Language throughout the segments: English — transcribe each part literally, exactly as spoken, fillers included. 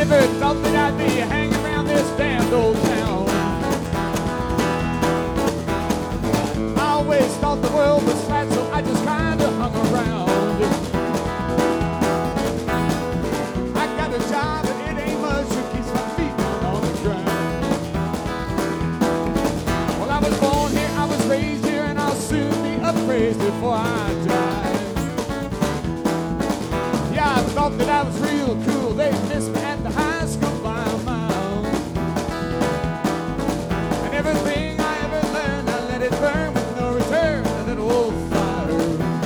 never thought that I'd be hanging around this damned old town. I always thought the world was flat, so I just kinda hung around. I got a job, but it ain't much that keeps my feet on the ground. Well, I was born here, I was raised here, and I'll soon be appraised before I die. Yeah, I thought that I was real cool. They missed me at the high school by a mile. And everything I ever learned, I let it burn with no return. A little old fire.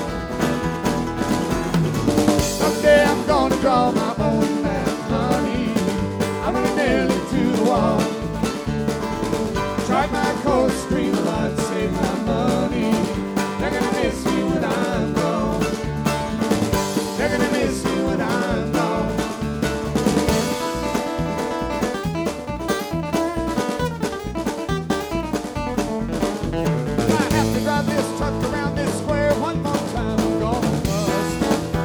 Someday I'm gonna draw my own map, honey. I'm gonna nail it to the wall. Chart my course, stream a lot, save my money. They're gonna miss me when I'm gone. They're gonna miss me when I'm gone. I have to drive this truck around this square one more time. I'm gonna bust.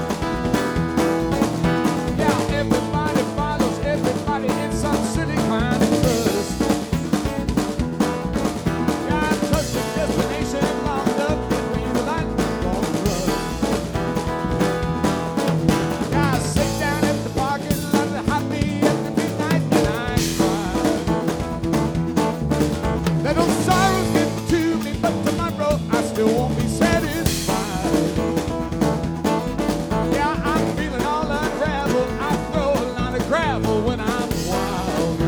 Yeah, everybody follows everybody in some silly kind of trust. Yeah, I trust the destination long enough between the lines. I'm gonna rust. Yeah, I sit down at the parking lot to hot me at the midnight and I cry. Little sorrows get to me, but tomorrow I still won't be satisfied. Yeah, I'm feeling all unraveled. I throw a lot of gravel when I'm wild.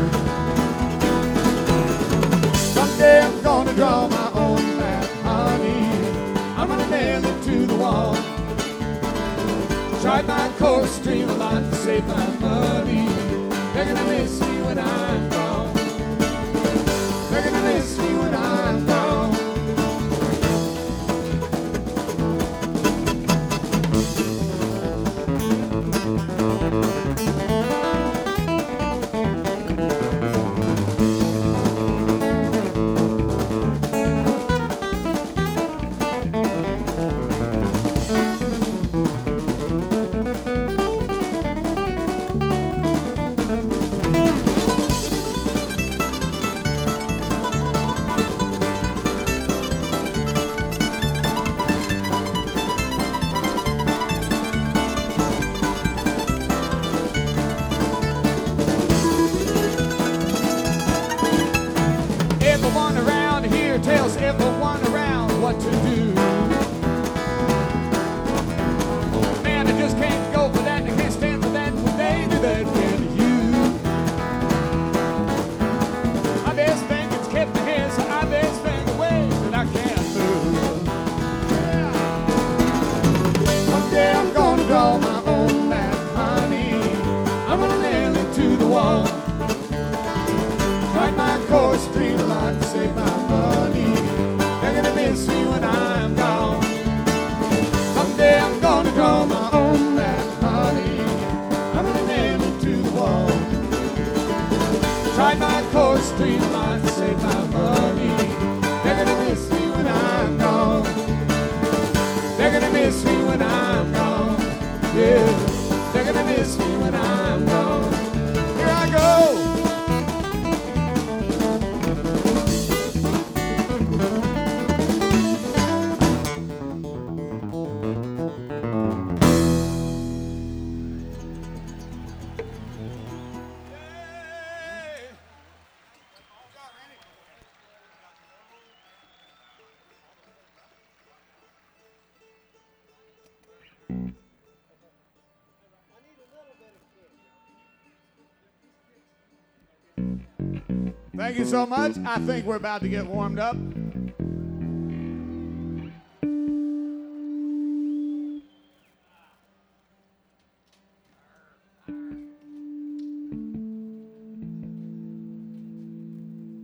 Someday I'm gonna draw my own map, honey. I'm gonna nail it to the wall. Chart my course, stream a lot to save my money. They're gonna miss me when I'm gone. They're gonna miss me when I'm gone. Everyone around here tells everyone around what to do. Man, I just can't go for that. I can't stand for that when they do that, can you? I best think it's kept my head, so I best think away that I can't move. Yeah. Someday I'm gonna draw my own map, honey. I'm gonna nail it to the wall. Write my course, stream a lot to save my money. They're gonna miss me when I'm gone. Someday I'm gonna draw my own map, honey. I'm gonna nail it to the wall. Try my course, stream a lot to save my money. They're gonna miss me when I'm gone. They're gonna miss me when I'm gone. Yeah, they're gonna miss me when I'm gone. Here I go. Thank you so much. I think we're about to get warmed up.